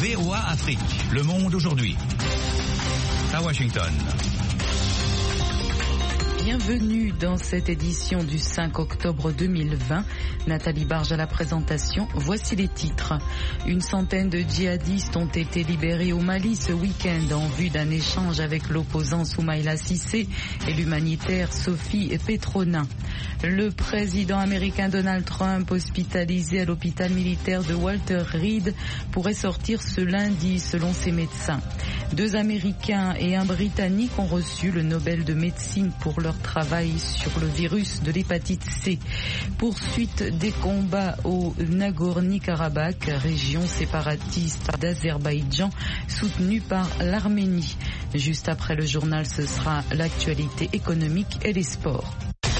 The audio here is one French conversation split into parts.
VOA Afrique, le monde aujourd'hui. À Washington. Bienvenue dans cette édition du 5 octobre 2020. Nathalie Barge à la présentation. Voici les titres. Une centaine de djihadistes ont été libérés au Mali ce week-end en vue d'un échange avec l'opposant Soumaïla Cissé et l'humanitaire Sophie Petronin. Le président américain Donald Trump, hospitalisé à l'hôpital militaire de Walter Reed, pourrait sortir ce lundi selon ses médecins. 2 Américains et un Britannique ont reçu le Nobel de médecine pour leur travail sur le virus de l'hépatite C. Poursuite des combats au Nagorno-Karabakh, région séparatiste d'Azerbaïdjan, soutenue par l'Arménie. Juste après le journal, ce sera l'actualité économique et les sports.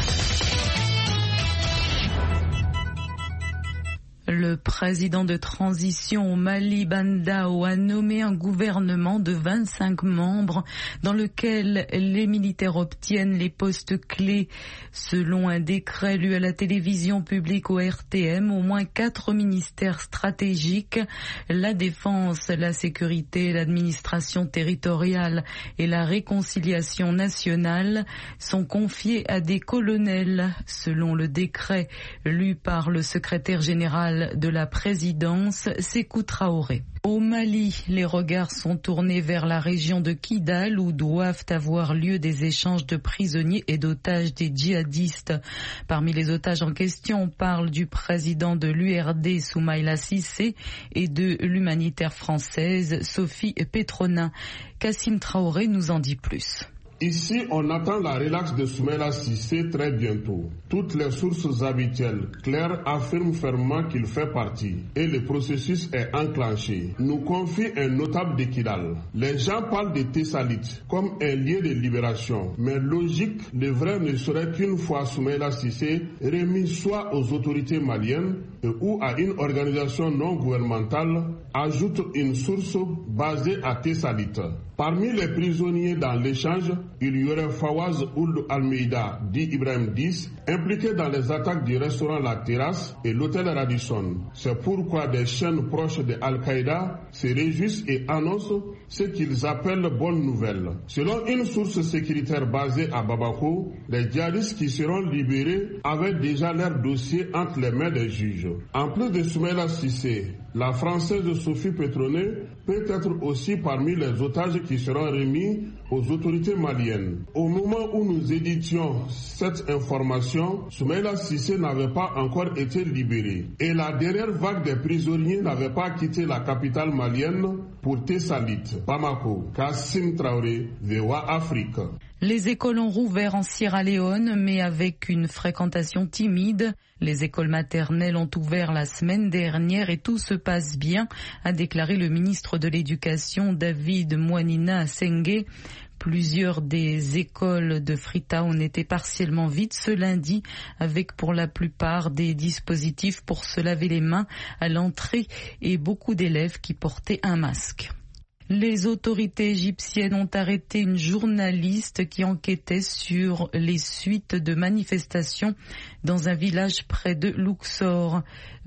Le président de transition au Mali, Bandao, a nommé un gouvernement de 25 membres dans lequel les militaires obtiennent les postes clés. Selon un décret lu à la télévision publique au RTM, au moins 4 ministères stratégiques, la défense, la sécurité, l'administration territoriale et la réconciliation nationale sont confiés à des colonels, selon le décret lu par le secrétaire général de la présidence, Sékou Traoré. Au Mali, les regards sont tournés vers la région de Kidal où doivent avoir lieu des échanges de prisonniers et d'otages des djihadistes. Parmi les otages en question, on parle du président de l'URD Soumaïla Cissé et de l'humanitaire française Sophie Petronin. Kassim Traoré nous en dit plus. Ici, on attend la relaxe de Soumaïla Cissé très bientôt. Toutes les sources habituelles claires affirment fermement qu'il fait partie et le processus est enclenché. Nous confie un notable de Kidal. Les gens parlent de Tessalit comme un lieu de libération, mais logique, le vrai ne serait qu'une fois Soumaïla Cissé remis soit aux autorités maliennes ou à une organisation non gouvernementale, ajoute une source basée à Tessalit. Parmi les prisonniers dans l'échange, il y aurait Fawaz Ould Almeida, dit Ibrahim 10, impliqué dans les attaques du restaurant La Terrasse et l'hôtel Radisson. C'est pourquoi des chaînes proches de Al-Qaïda se réjouissent et annoncent ce qu'ils appellent bonne nouvelle. Selon une source sécuritaire basée à Bamako, les djihadistes qui seront libérés avaient déjà leur dossier entre les mains des juges. En plus de Soumaïla Cissé, la Française Sophie Petronin peut être aussi parmi les otages qui seront remis aux autorités maliennes. Au moment où nous éditions cette information, Soumaïla Cissé n'avait pas encore été libéré et la dernière vague des prisonniers n'avait pas quitté la capitale malienne pour Tessalit. Bamako, Kassim Traoré, VOA Afrique. Les écoles ont rouvert en Sierra Leone, mais avec une fréquentation timide. Les écoles maternelles ont ouvert la semaine dernière et tout se passe bien, a déclaré le ministre de l'Éducation David Mouanina Senghé. Plusieurs des écoles de Freetown étaient partiellement vides ce lundi, avec pour la plupart des dispositifs pour se laver les mains à l'entrée et beaucoup d'élèves qui portaient un masque. Les autorités égyptiennes ont arrêté une journaliste qui enquêtait sur les suites de manifestations dans un village près de Luxor.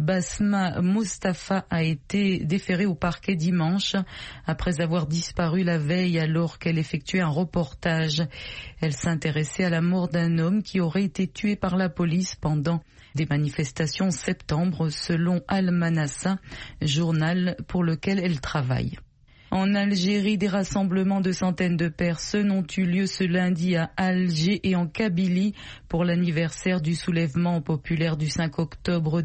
Basma Mostafa a été déférée au parquet dimanche après avoir disparu la veille alors qu'elle effectuait un reportage. Elle s'intéressait à la mort d'un homme qui aurait été tué par la police pendant des manifestations en septembre selon Al-Manassa, journal pour lequel elle travaille. En Algérie, des rassemblements de centaines de personnes ont eu lieu ce lundi à Alger et en Kabylie pour l'anniversaire du soulèvement populaire du 5 octobre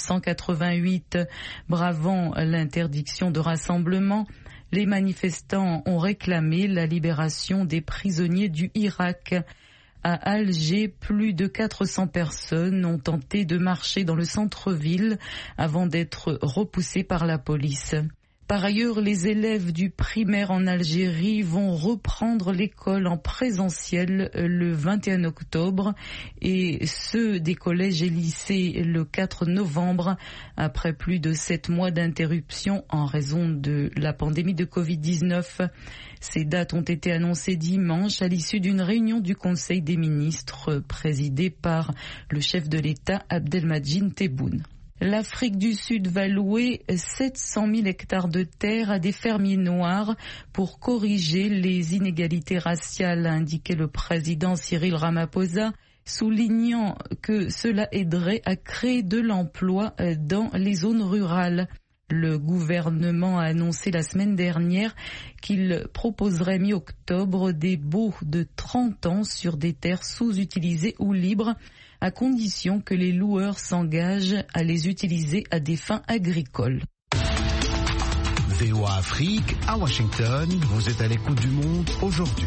1988. Bravant l'interdiction de rassemblement, les manifestants ont réclamé la libération des prisonniers du Irak. À Alger, plus de 400 personnes ont tenté de marcher dans le centre-ville avant d'être repoussées par la police. Par ailleurs, les élèves du primaire en Algérie vont reprendre l'école en présentiel le 21 octobre et ceux des collèges et lycées le 4 novembre après plus de 7 mois d'interruption en raison de la pandémie de Covid-19. Ces dates ont été annoncées dimanche à l'issue d'une réunion du Conseil des ministres présidée par le chef de l'État Abdelmadjid Tebboune. L'Afrique du Sud va louer 700 000 hectares de terre à des fermiers noirs pour corriger les inégalités raciales, a indiqué le président Cyril Ramaphosa, soulignant que cela aiderait à créer de l'emploi dans les zones rurales. Le gouvernement a annoncé la semaine dernière qu'il proposerait mi-octobre des baux de 30 ans sur des terres sous-utilisées ou libres, à condition que les loueurs s'engagent à les utiliser à des fins agricoles. VOA Afrique, à Washington, vous êtes à l'écoute du monde aujourd'hui.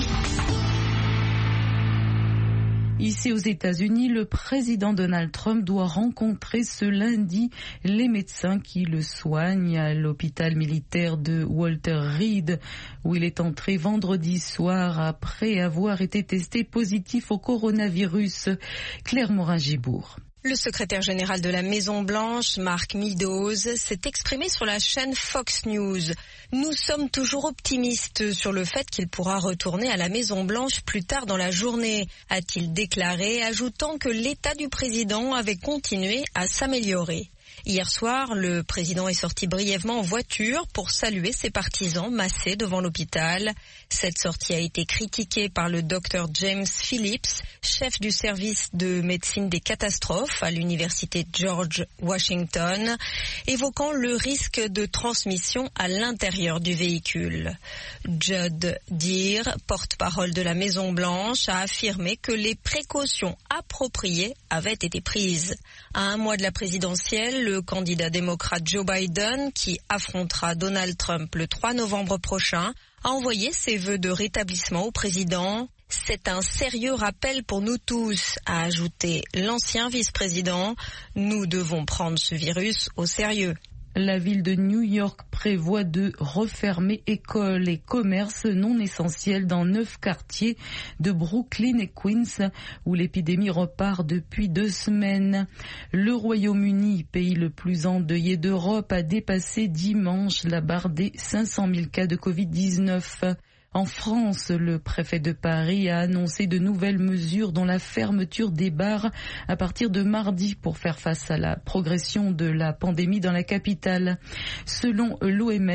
Ici aux États-Unis, le président Donald Trump doit rencontrer ce lundi les médecins qui le soignent à l'hôpital militaire de Walter Reed, où il est entré vendredi soir après avoir été testé positif au coronavirus. Claire Morin-Gibourg. Le secrétaire général de la Maison-Blanche, Mark Meadows, s'est exprimé sur la chaîne Fox News. Nous sommes toujours optimistes sur le fait qu'il pourra retourner à la Maison-Blanche plus tard dans la journée, a-t-il déclaré, ajoutant que l'état du président avait continué à s'améliorer. Hier soir, le président est sorti brièvement en voiture pour saluer ses partisans massés devant l'hôpital. Cette sortie a été critiquée par le docteur James Phillips, chef du service de médecine des catastrophes à l'université George Washington, évoquant le risque de transmission à l'intérieur du véhicule. Judd Deere, porte-parole de la Maison-Blanche, a affirmé que les précautions appropriées avaient été prises. À un mois de la présidentielle, le candidat démocrate Joe Biden, qui affrontera Donald Trump le 3 novembre prochain, a envoyé ses vœux de rétablissement au président. C'est un sérieux rappel pour nous tous, a ajouté l'ancien vice-président. Nous devons prendre ce virus au sérieux. La ville de New York prévoit de refermer écoles et commerces non essentiels dans 9 quartiers de Brooklyn et Queens, où l'épidémie repart depuis 2 semaines. Le Royaume-Uni, pays le plus endeuillé d'Europe, a dépassé dimanche la barre des 500 000 cas de Covid-19. En France, le préfet de Paris a annoncé de nouvelles mesures dont la fermeture des bars à partir de mardi pour faire face à la progression de la pandémie dans la capitale. Selon l'OMS,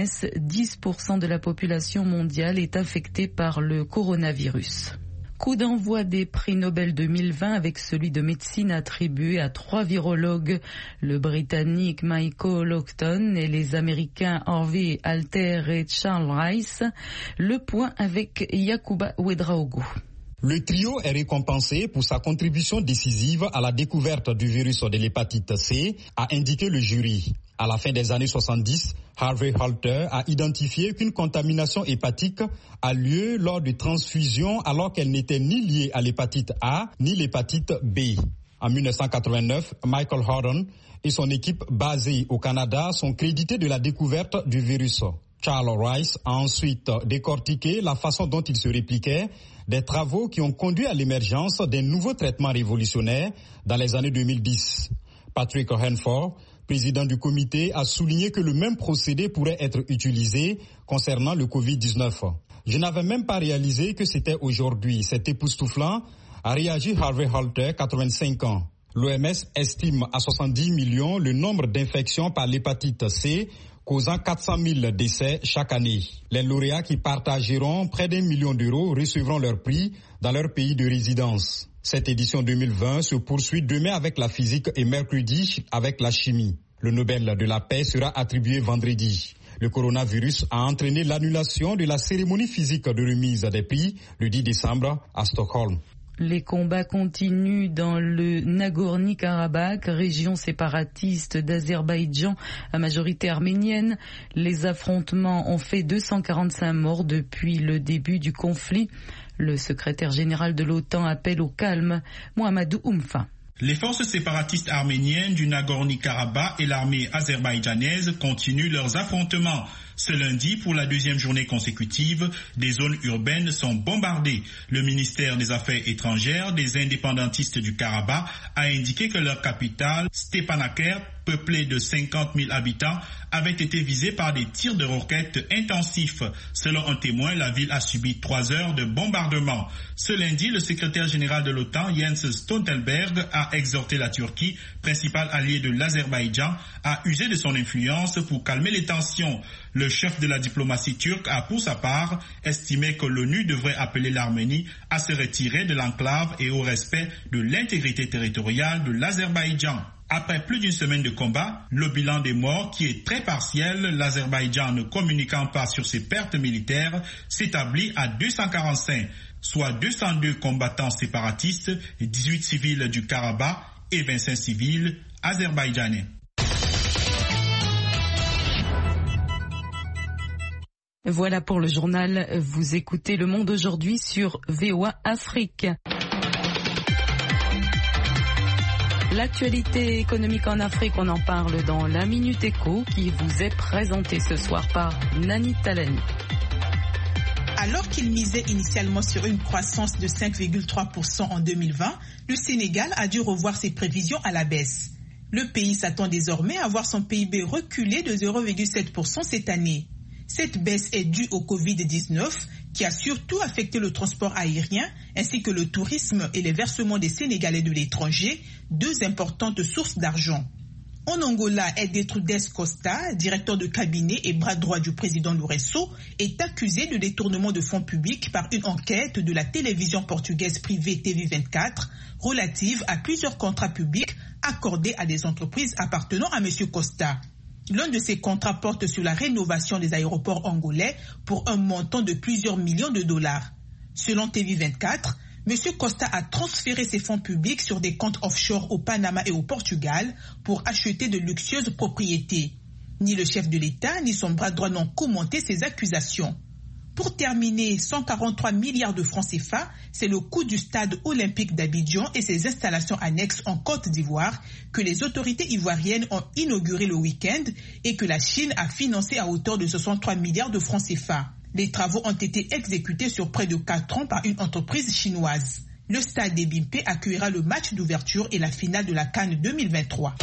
10% de la population mondiale est infectée par le coronavirus. Coup d'envoi des prix Nobel 2020 avec celui de médecine attribué à 3 virologues, le Britannique Michael Houghton et les Américains Harvey Alter et Charles Rice. Le point avec Yacouba Ouedraogo. Le trio est récompensé pour sa contribution décisive à la découverte du virus de l'hépatite C, a indiqué le jury. À la fin des années 70, Harvey Alter a identifié qu'une contamination hépatique a lieu lors de transfusions alors qu'elle n'était ni liée à l'hépatite A ni l'hépatite B. En 1989, Michael Houghton et son équipe basée au Canada sont crédités de la découverte du virus. Charles Rice a ensuite décortiqué la façon dont il se répliquait, des travaux qui ont conduit à l'émergence d'un nouveau traitement révolutionnaire dans les années 2010. Patrick Henford, président du comité, a souligné que le même procédé pourrait être utilisé concernant le Covid-19. Je n'avais même pas réalisé que c'était aujourd'hui. C'est époustouflant, a réagi Harvey Alter, 85 ans. L'OMS estime à 70 millions le nombre d'infections par l'hépatite C, causant 400 000 décès chaque année. Les lauréats qui partageront près d'1 million d'euros recevront leur prix dans leur pays de résidence. Cette édition 2020 se poursuit demain avec la physique et mercredi avec la chimie. Le Nobel de la paix sera attribué vendredi. Le coronavirus a entraîné l'annulation de la cérémonie physique de remise des prix le 10 décembre à Stockholm. Les combats continuent dans le Nagorno-Karabakh, région séparatiste d'Azerbaïdjan à majorité arménienne. Les affrontements ont fait 245 morts depuis le début du conflit. Le secrétaire général de l'OTAN appelle au calme. Mohamedou Oumfa. Les forces séparatistes arméniennes du Nagorno-Karabakh et l'armée azerbaïdjanaise continuent leurs affrontements. Ce lundi, pour la 2e journée consécutive, des zones urbaines sont bombardées. Le ministère des Affaires étrangères des indépendantistes du Karabakh a indiqué que leur capitale, Stepanakert, peuplée de 50 000 habitants, avait été visée par des tirs de roquettes intensifs. Selon un témoin, la ville a subi 3 heures de bombardement. Ce lundi, le secrétaire général de l'OTAN, Jens Stoltenberg, a exhorté la Turquie, principal allié de l'Azerbaïdjan, à user de son influence pour calmer les tensions. Le chef de la diplomatie turque a, pour sa part, estimé que l'ONU devrait appeler l'Arménie à se retirer de l'enclave et au respect de l'intégrité territoriale de l'Azerbaïdjan. Après plus d'une semaine de combat, le bilan des morts, qui est très partiel, l'Azerbaïdjan ne communiquant pas sur ses pertes militaires, s'établit à 245, soit 202 combattants séparatistes, 18 civils du Karabakh et 25 civils azerbaïdjanais. Voilà pour le journal. Vous écoutez Le Monde aujourd'hui sur VOA Afrique. L'actualité économique en Afrique, on en parle dans la Minute Éco qui vous est présentée ce soir par Nani Talani. Alors qu'il misait initialement sur une croissance de 5,3% en 2020, le Sénégal a dû revoir ses prévisions à la baisse. Le pays s'attend désormais à voir son PIB reculer de 0,7% cette année. Cette baisse est due au Covid-19 qui a surtout affecté le transport aérien ainsi que le tourisme et les versements des Sénégalais de l'étranger, 2 importantes sources d'argent. En Angola, Edetrudes Costa, directeur de cabinet et bras droit du président Lourenço, est accusé de détournement de fonds publics par une enquête de la télévision portugaise privée TV24 relative à plusieurs contrats publics accordés à des entreprises appartenant à M. Costa. L'un de ces contrats porte sur la rénovation des aéroports angolais pour un montant de plusieurs millions de dollars. Selon TV24, M. Costa a transféré ses fonds publics sur des comptes offshore au Panama et au Portugal pour acheter de luxueuses propriétés. Ni le chef de l'État ni son bras droit n'ont commenté ces accusations. Pour terminer, 143 milliards de francs CFA, c'est le coût du stade olympique d'Abidjan et ses installations annexes en Côte d'Ivoire que les autorités ivoiriennes ont inauguré le week-end et que la Chine a financé à hauteur de 63 milliards de francs CFA. Les travaux ont été exécutés sur près de 4 ans par une entreprise chinoise. Le stade des Bimpe accueillera le match d'ouverture et la finale de la CAN 2023.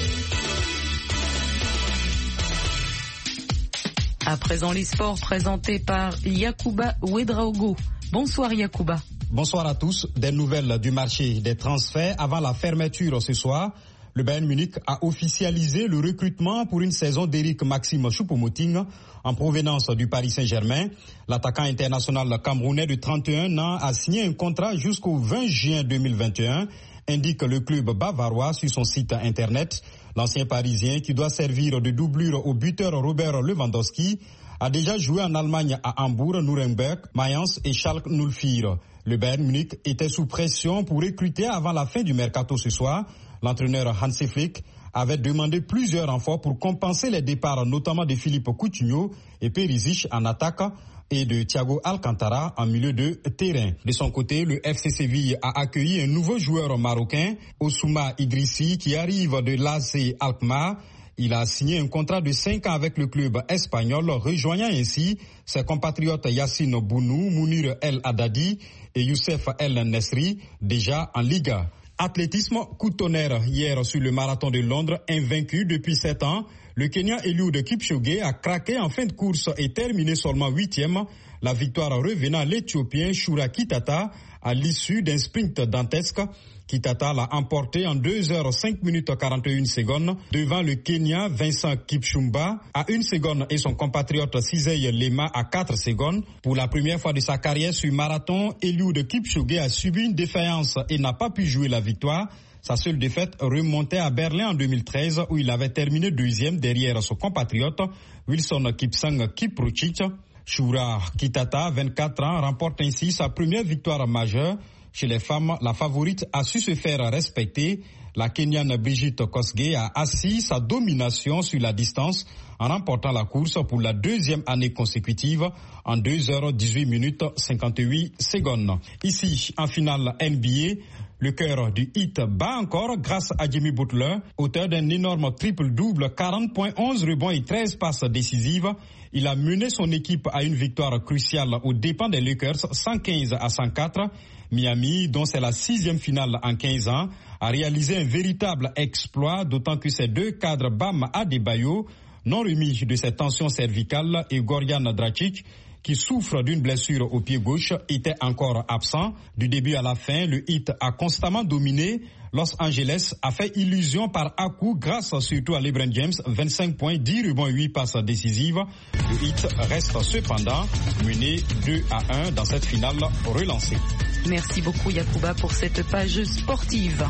À présent, les sports présentés par Yacouba Ouedraogo. Bonsoir Yacouba. Bonsoir à tous. Des nouvelles du marché des transferts avant la fermeture ce soir. Le Bayern Munich a officialisé le recrutement pour une saison d'Éric Maxime Choupo-Moting en provenance du Paris Saint-Germain. L'attaquant international camerounais de 31 ans a signé un contrat jusqu'au 20 juin 2021, indique le club bavarois sur son site internet. L'ancien Parisien, qui doit servir de doublure au buteur Robert Lewandowski, a déjà joué en Allemagne à Hambourg, Nuremberg, Mayence et Schalke 04. Le Bayern Munich était sous pression pour recruter avant la fin du mercato ce soir. L'entraîneur Hansi Flick avait demandé plusieurs renforts pour compenser les départs, notamment de Philippe Coutinho et Perisic en attaque et de Thiago Alcantara en milieu de terrain. De son côté, le FC Séville a accueilli un nouveau joueur marocain, Ossouma Idrissi, qui arrive de l'AS Alkmaar. Il a signé un contrat de 5 ans avec le club espagnol, rejoignant ainsi ses compatriotes Yassine Bounou, Mounir El Haddadi et Youssef El Nesri, déjà en Liga. Athlétisme, coup de tonnerre hier sur le marathon de Londres, invaincu depuis 7 ans. Le Kenyan Eliud Kipchoge a craqué en fin de course et terminé seulement 8e. La victoire revenant à l'Éthiopien Shura Kitata à l'issue d'un sprint dantesque. Kitata l'a emporté en 2h05 devant le Kenyan Vincent Kipchumba à 1 seconde et son compatriote Cisey Lema à 4 secondes. Pour la première fois de sa carrière sur marathon, Eliud Kipchoge a subi une défaillance et n'a pas pu jouer la victoire. Sa seule défaite remontait à Berlin en 2013 où il avait terminé 2e derrière son compatriote Wilson Kipsang Kipruchich. Shura Kitata, 24 ans, remporte ainsi sa première victoire majeure. Chez les femmes, la favorite a su se faire respecter. La Kenyane Brigitte Kosgei a assis sa domination sur la distance en remportant la course pour la 2e année consécutive en 2h18 Ici, en finale NBA, le cœur du Heat bat encore grâce à Jimmy Butler, auteur d'un énorme triple-double, 40 points, 11 rebonds et 13 passes décisives. Il a mené son équipe à une victoire cruciale aux dépens des Lakers, 115-104. Miami, dont c'est la 6e finale en 15 ans, a réalisé un véritable exploit, d'autant que ces deux cadres Bam Adebayo, non remis de ses tensions cervicales, et Gorian Dragic, qui souffre d'une blessure au pied gauche, était encore absent. Du début à la fin, le Heat a constamment dominé. Los Angeles a fait illusion par à-coup grâce surtout à LeBron James, 25 points, 10 rebonds, 8 passes décisives. Le Heat reste cependant mené 2-1 dans cette finale relancée. Merci beaucoup Yacouba pour cette page sportive.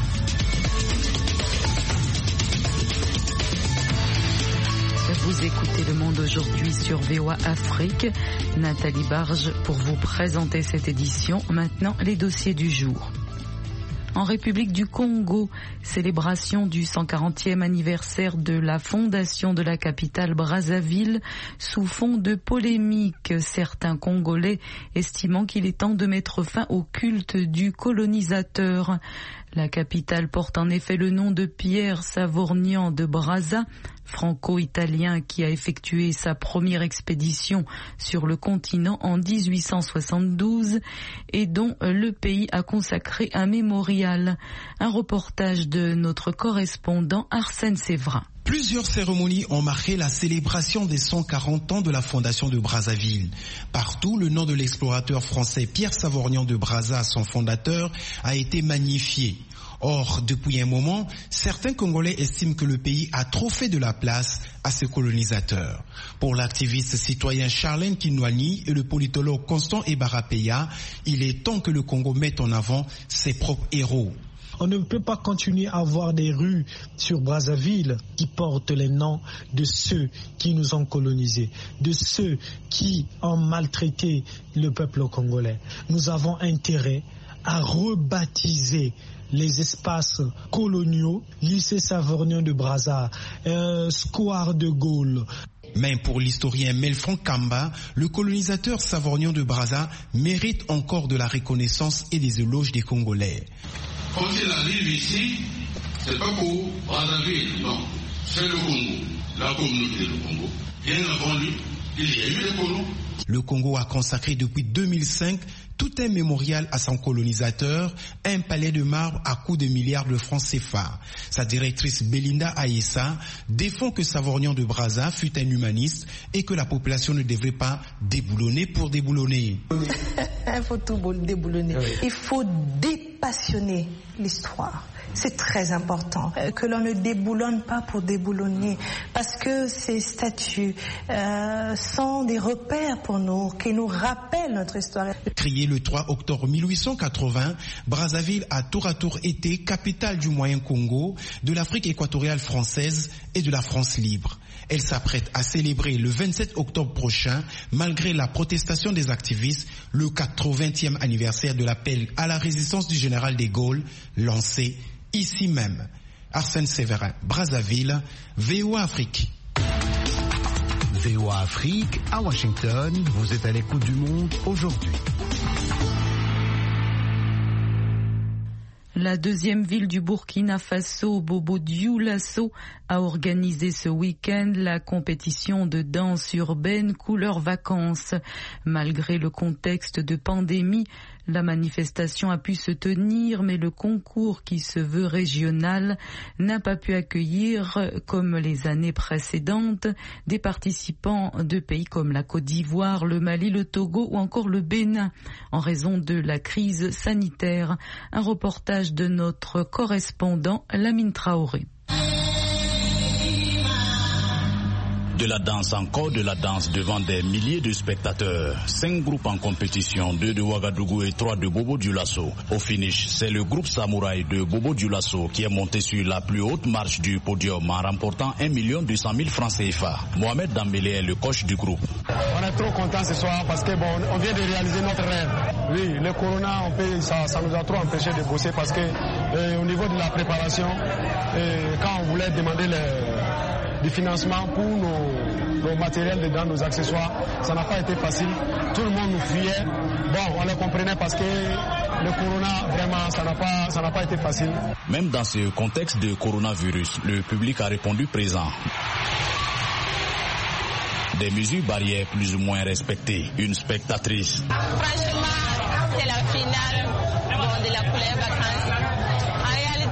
Vous écoutez Le Monde aujourd'hui sur VOA Afrique. Nathalie Barge pour vous présenter cette édition. Maintenant, les dossiers du jour. En République du Congo, célébration du 140e anniversaire de la fondation de la capitale Brazzaville sous fond de polémique. Certains Congolais estimant qu'il est temps de mettre fin au culte du colonisateur. La capitale porte en effet le nom de Pierre Savorgnan de Brazza, franco-italien qui a effectué sa première expédition sur le continent en 1872 et dont le pays a consacré un mémorial. Un reportage de notre correspondant Arsène Séverin. Plusieurs cérémonies ont marqué la célébration des 140 ans de la fondation de Brazzaville. Partout, le nom de l'explorateur français Pierre Savorgnan de Brazza, son fondateur, a été magnifié. Or, depuis un moment, certains Congolais estiment que le pays a trop fait de la place à ses colonisateurs. Pour l'activiste citoyen Charlène Kinwani et le politologue Constant Ebarapeya, il est temps que le Congo mette en avant ses propres héros. On ne peut pas continuer à avoir des rues sur Brazzaville qui portent les noms de ceux qui nous ont colonisés, de ceux qui ont maltraité le peuple congolais. Nous avons intérêt à rebaptiser les espaces coloniaux, lycée Savorgnan de Brazza, square de Gaulle. Mais pour l'historien Melfran Kamba, le colonisateur Savorgnan de Brazza mérite encore de la reconnaissance et des éloges des Congolais. Quand il arrive ici, c'est pas pour Brazzaville, non. C'est le Congo, la communauté du Congo. Bien avant lui, il y a eu les colons. Le Congo a consacré depuis 2005 tout un mémorial à son colonisateur, un palais de marbre à coups de milliards de francs CFA. Sa directrice Belinda Aïssa défend que Savorgnan de Brazza fut un humaniste et que la population ne devrait pas déboulonner pour déboulonner. Il faut tout déboulonner. Il faut dépassionner l'histoire. C'est très important que l'on ne déboulonne pas pour déboulonner, parce que ces statues sont des repères pour nous, qui nous rappellent notre histoire. Créée le 3 octobre 1880, Brazzaville a tour à tour été capitale du Moyen Congo, de l'Afrique équatoriale française et de la France libre. Elle s'apprête à célébrer le 27 octobre prochain, malgré la protestation des activistes, le 80e anniversaire de l'appel à la résistance du général de Gaulle, lancé ici même. Arsène Séverin, Brazzaville, VOA Afrique. VOA Afrique, à Washington, vous êtes à l'écoute du monde aujourd'hui. La deuxième ville du Burkina Faso, Bobo Dioulasso, a organisé ce week-end la compétition de danse urbaine couleur vacances. Malgré le contexte de pandémie, la manifestation a pu se tenir, mais le concours qui se veut régional n'a pas pu accueillir, comme les années précédentes, des participants de pays comme la Côte d'Ivoire, le Mali, le Togo ou encore le Bénin, en raison de la crise sanitaire. Un reportage de notre correspondant Lamine Traoré. De la danse encore, de la danse devant des milliers de spectateurs. 5 groupes en compétition, 2 de Ouagadougou et 3 de Bobo Dioulasso. Au finish, c'est le groupe Samouraï de Bobo Dioulasso qui est monté sur la plus haute marche du podium en remportant 1 200 000 francs CFA. Mohamed Dambélé est le coach du groupe. On est trop content ce soir parce que on vient de réaliser notre rêve. Oui, le corona, ça nous a trop empêché de bosser parce que au niveau de la préparation, quand on voulait demander du financement pour nos matériels dedans, nos accessoires, ça n'a pas été facile. Tout le monde nous fuyait. Bon, on le comprenait parce que le corona, vraiment, ça n'a pas été facile. Même dans ce contexte de coronavirus, le public a répondu présent. Des mesures barrières plus ou moins respectées. Une spectatrice. Franchement, c'est la finale de la couleur vacances. En réalité,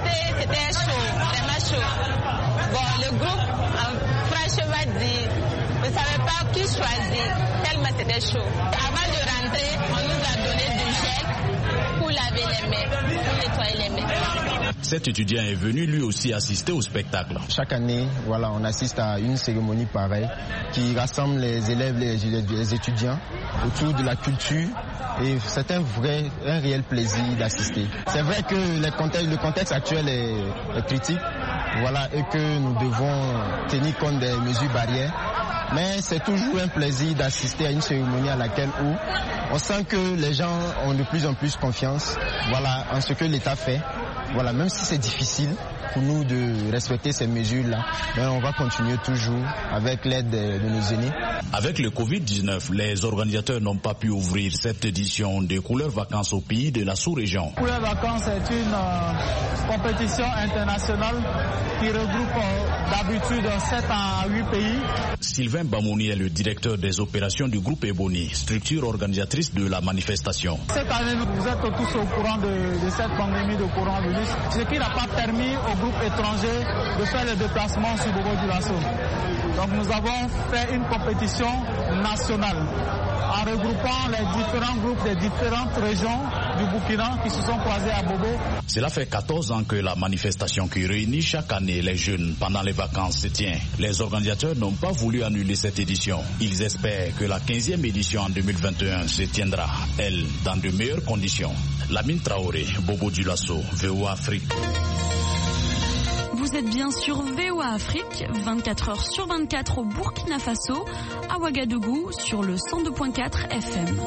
c'était chaud, vraiment chaud. Bon, le groupe, franchement dit, on ne savait pas qui choisir, tellement c'était chaud. Avant de rentrer, on nous a donné du gel pour laver les mains, pour nettoyer les mains. Cet étudiant est venu lui aussi assister au spectacle. Chaque année, voilà, on assiste à une cérémonie pareille qui rassemble les élèves, les étudiants autour de la culture. Et c'est un réel plaisir d'assister. C'est vrai que le contexte actuel est critique, voilà, et que nous devons tenir compte des mesures barrières. Mais c'est toujours un plaisir d'assister à une cérémonie à laquelle on sent que les gens ont de plus en plus confiance, voilà, en ce que l'État fait. Voilà, même si c'est difficile pour nous de respecter ces mesures-là, mais on va continuer toujours avec l'aide de nos aînés. Avec le Covid-19, les organisateurs n'ont pas pu ouvrir cette édition de Couleurs Vacances au pays de la sous-région. Couleurs Vacances est une compétition internationale qui regroupe d'habitude 7 à 8 pays. Sylvain Bamouni est le directeur des opérations du groupe Ebony, structure organisatrice de la manifestation. Cette année, vous êtes tous au courant de cette pandémie de coronavirus, ce qui n'a pas permis aux groupes étrangers de faire les déplacements sur Bobo-Dioulasso. Donc nous avons fait une compétition nationale en regroupant les différents groupes des différentes régions du Burkina qui se sont croisés à Bobo. Cela fait 14 ans que la manifestation qui réunit chaque année les jeunes pendant les vacances se tient. Les organisateurs n'ont pas voulu annuler cette édition. Ils espèrent que la 15e édition en 2021 se tiendra, elle, dans de meilleures conditions. Lamine Traoré, Bobo-Dioulasso, VOA Afrique. Vous êtes bien sur VOA Afrique, 24 heures sur 24 au Burkina Faso, à Ouagadougou, sur le 102.4 FM.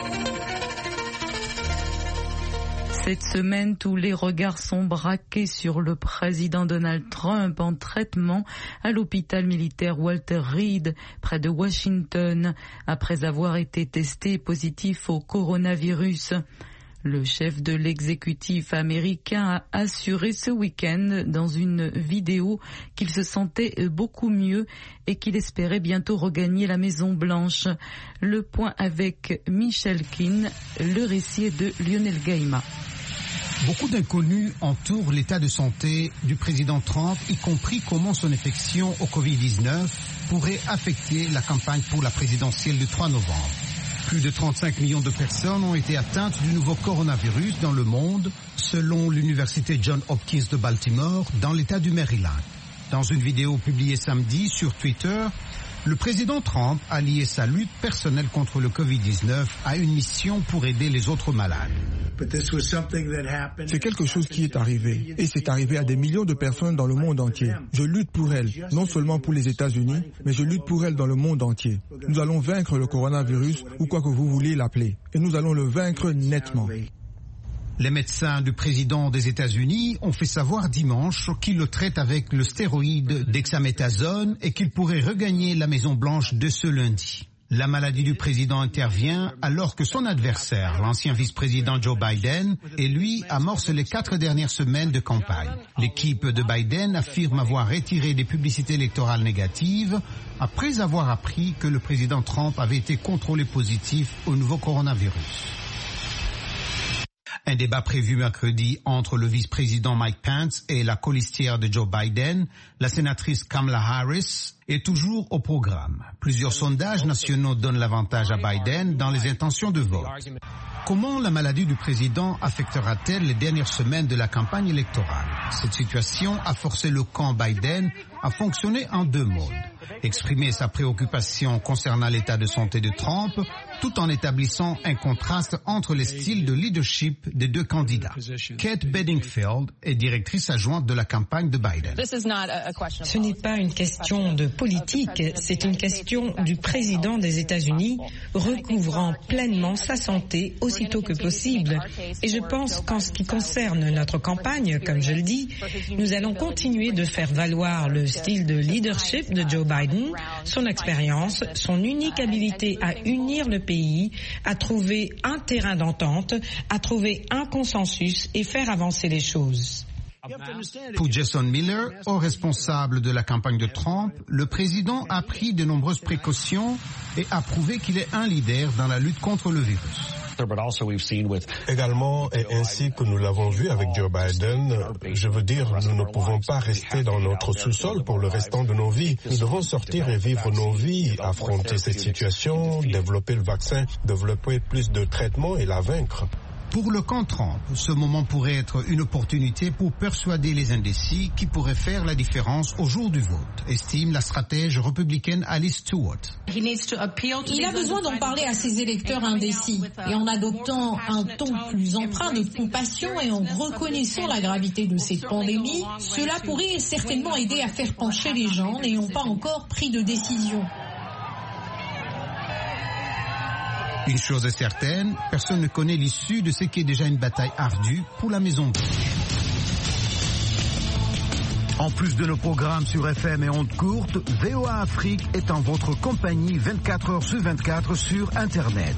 Cette semaine, tous les regards sont braqués sur le président Donald Trump en traitement à l'hôpital militaire Walter Reed, près de Washington, après avoir été testé positif au coronavirus. Le chef de l'exécutif américain a assuré ce week-end dans une vidéo qu'il se sentait beaucoup mieux et qu'il espérait bientôt regagner la Maison-Blanche. Le point avec Michel Keane, le récit de Lionel Gaïma. Beaucoup d'inconnus entourent l'état de santé du président Trump, y compris comment son infection au Covid-19 pourrait affecter la campagne pour la présidentielle du 3 novembre. Plus de 35 millions de personnes ont été atteintes du nouveau coronavirus dans le monde, selon l'université Johns Hopkins de Baltimore, dans l'État du Maryland. Dans une vidéo publiée samedi sur Twitter, le président Trump a lié sa lutte personnelle contre le Covid-19 à une mission pour aider les autres malades. C'est quelque chose qui est arrivé, et c'est arrivé à des millions de personnes dans le monde entier. Je lutte pour elles, non seulement pour les États-Unis, mais je lutte pour elles dans le monde entier. Nous allons vaincre le coronavirus, ou quoi que vous vouliez l'appeler, et nous allons le vaincre nettement. Les médecins du président des États-Unis ont fait savoir dimanche qu'ils le traitent avec le stéroïde dexaméthasone et qu'il pourrait regagner la Maison-Blanche dès ce lundi. La maladie du président intervient alors que son adversaire, l'ancien vice-président Joe Biden, et lui amorce les 4 dernières semaines de campagne. L'équipe de Biden affirme avoir retiré des publicités électorales négatives après avoir appris que le président Trump avait été contrôlé positif au nouveau coronavirus. Un débat prévu mercredi entre le vice-président Mike Pence et la colistière de Joe Biden, la sénatrice Kamala Harris, est toujours au programme. Plusieurs sondages nationaux donnent l'avantage à Biden dans les intentions de vote. Comment la maladie du président affectera-t-elle les dernières semaines de la campagne électorale? Cette situation a forcé le camp Biden à fonctionner en 2 modes. Exprimer sa préoccupation concernant l'état de santé de Trump, tout en établissant un contraste entre les styles de leadership des 2 candidats. Kate Bedingfield est directrice adjointe de la campagne de Biden. Ce n'est pas une question de politique, c'est une question du président des États-Unis recouvrant pleinement sa santé aussitôt que possible. Et je pense qu'en ce qui concerne notre campagne, comme je le dis, nous allons continuer de faire valoir le style de leadership de Joe Biden, son expérience, son unique habilité à unir le pays, à trouver un terrain d'entente, à trouver un consensus et faire avancer les choses. Pour Jason Miller, haut responsable de la campagne de Trump, le président a pris de nombreuses précautions et a prouvé qu'il est un leader dans la lutte contre le virus. Également, et ainsi que nous l'avons vu avec Joe Biden, je veux dire, nous ne pouvons pas rester dans notre sous-sol pour le restant de nos vies. Nous devons sortir et vivre nos vies, affronter cette situation, développer le vaccin, développer plus de traitements et la vaincre. Pour le camp Trump, ce moment pourrait être une opportunité pour persuader les indécis qui pourraient faire la différence au jour du vote, estime la stratège républicaine Alice Stewart. Il a besoin d'en parler à ses électeurs indécis et en adoptant un ton plus empreint de compassion et en reconnaissant la gravité de cette pandémie, cela pourrait certainement aider à faire pencher les gens n'ayant pas encore pris de décision. Une chose est certaine, personne ne connaît l'issue de ce qui est déjà une bataille ardue pour la Maison-Blanche. En plus de nos programmes sur FM et ondes courtes, VOA Afrique est en votre compagnie 24 heures sur 24 sur Internet.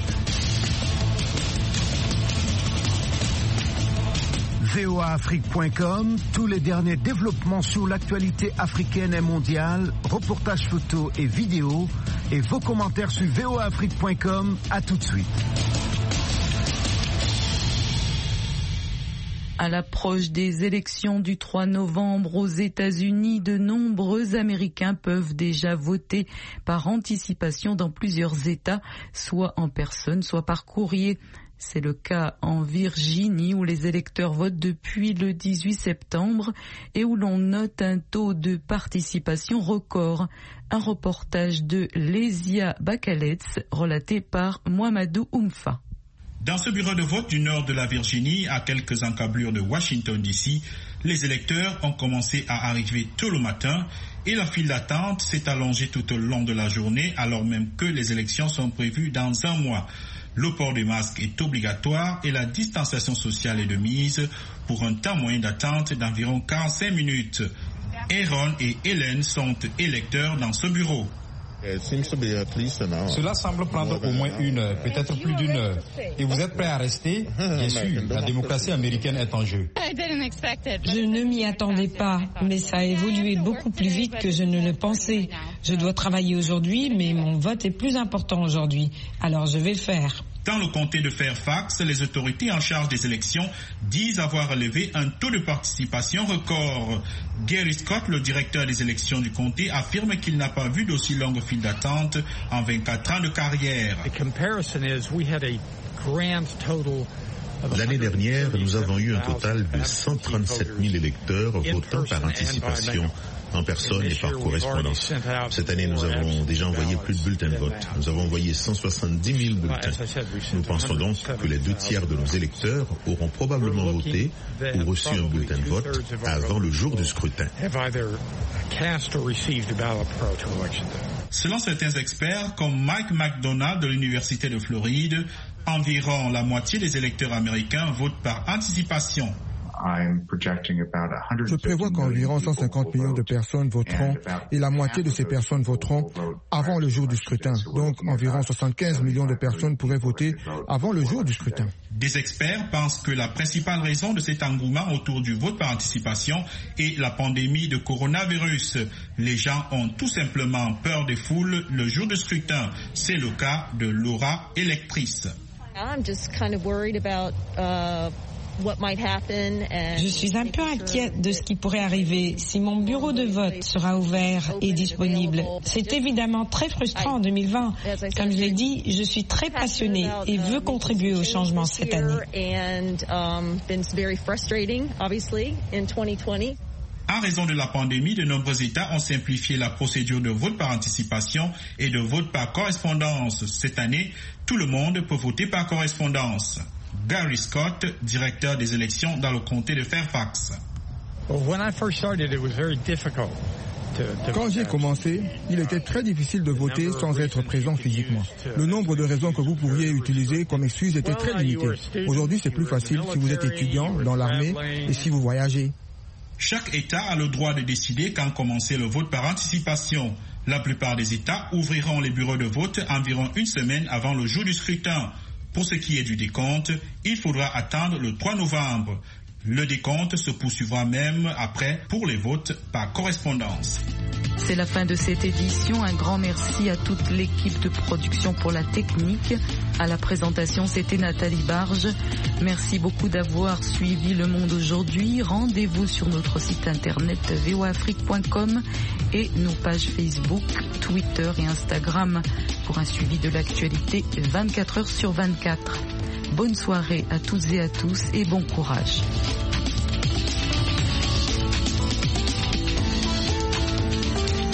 voaafrique.com, tous les derniers développements sur l'actualité africaine et mondiale, reportages photos et vidéos, et vos commentaires sur voaafrique.com. À tout de suite. À l'approche des élections du 3 novembre aux États-Unis, de nombreux Américains peuvent déjà voter par anticipation dans plusieurs États, soit en personne, soit par courrier. C'est le cas en Virginie où les électeurs votent depuis le 18 septembre et où l'on note un taux de participation record. Un reportage de Lesia Bakaletz relaté par Mohamedou Oumfa. Dans ce bureau de vote du nord de la Virginie, à quelques encablures de Washington DC, les électeurs ont commencé à arriver tôt le matin et la file d'attente s'est allongée tout au long de la journée alors même que les élections sont prévues dans un mois. Le port des masques est obligatoire et la distanciation sociale est de mise pour un temps moyen d'attente d'environ 45 minutes. Aaron et Hélène sont électeurs dans ce bureau. Cela semble prendre au moins une heure, peut-être plus d'une heure. Et vous êtes prêts à rester? Bien sûr, la démocratie américaine est en jeu. Je ne m'y attendais pas, mais ça a évolué beaucoup plus vite que je ne le pensais. Je dois travailler aujourd'hui, mais mon vote est plus important aujourd'hui. Alors je vais le faire. Dans le comté de Fairfax, les autorités en charge des élections disent avoir relevé un taux de participation record. Gary Scott, le directeur des élections du comté, affirme qu'il n'a pas vu d'aussi longue file d'attente en 24 ans de carrière. L'année dernière, nous avons eu un total de 137 000 électeurs votant par anticipation, en personne et par correspondance. Cette année, nous avons déjà envoyé plus de bulletins de vote. Nous avons envoyé 170 000 bulletins. Nous pensons donc que les 2/3 de nos électeurs auront probablement voté ou reçu un bulletin de vote avant le jour du scrutin. Selon certains experts, comme Mike McDonald de l'Université de Floride, environ la moitié des électeurs américains votent par anticipation. Je prévois qu'environ 150 millions de personnes voteront et la moitié de ces personnes voteront avant le jour du scrutin. Donc environ 75 millions de personnes pourraient voter avant le jour du scrutin. Des experts pensent que la principale raison de cet engouement autour du vote par anticipation est la pandémie de coronavirus. Les gens ont tout simplement peur des foules le jour du scrutin. C'est le cas de Laura, électrice. Je suis un peu inquiète de ce qui pourrait arriver si mon bureau de vote sera ouvert et disponible. C'est évidemment très frustrant en 2020. Comme je l'ai dit, je suis très passionnée et veux contribuer au changement cette année. En raison de la pandémie, de nombreux États ont simplifié la procédure de vote par anticipation et de vote par correspondance. Cette année, tout le monde peut voter par correspondance. Gary Scott, directeur des élections dans le comté de Fairfax. Quand j'ai commencé, il était très difficile de voter sans être présent physiquement. Le nombre de raisons que vous pourriez utiliser comme excuse était très limité. Aujourd'hui, c'est plus facile si vous êtes étudiant, dans l'armée et si vous voyagez. Chaque État a le droit de décider quand commencer le vote par anticipation. La plupart des États ouvriront les bureaux de vote environ une semaine avant le jour du scrutin. Pour ce qui est du décompte, il faudra attendre le 3 novembre. Le décompte se poursuivra même après pour les votes par correspondance. C'est la fin de cette édition. Un grand merci à toute l'équipe de production pour la technique. À la présentation, c'était Nathalie Barge. Merci beaucoup d'avoir suivi Le Monde aujourd'hui. Rendez-vous sur notre site internet voafrique.com et nos pages Facebook, Twitter et Instagram pour un suivi de l'actualité 24 heures sur 24. Bonne soirée à toutes et à tous et bon courage.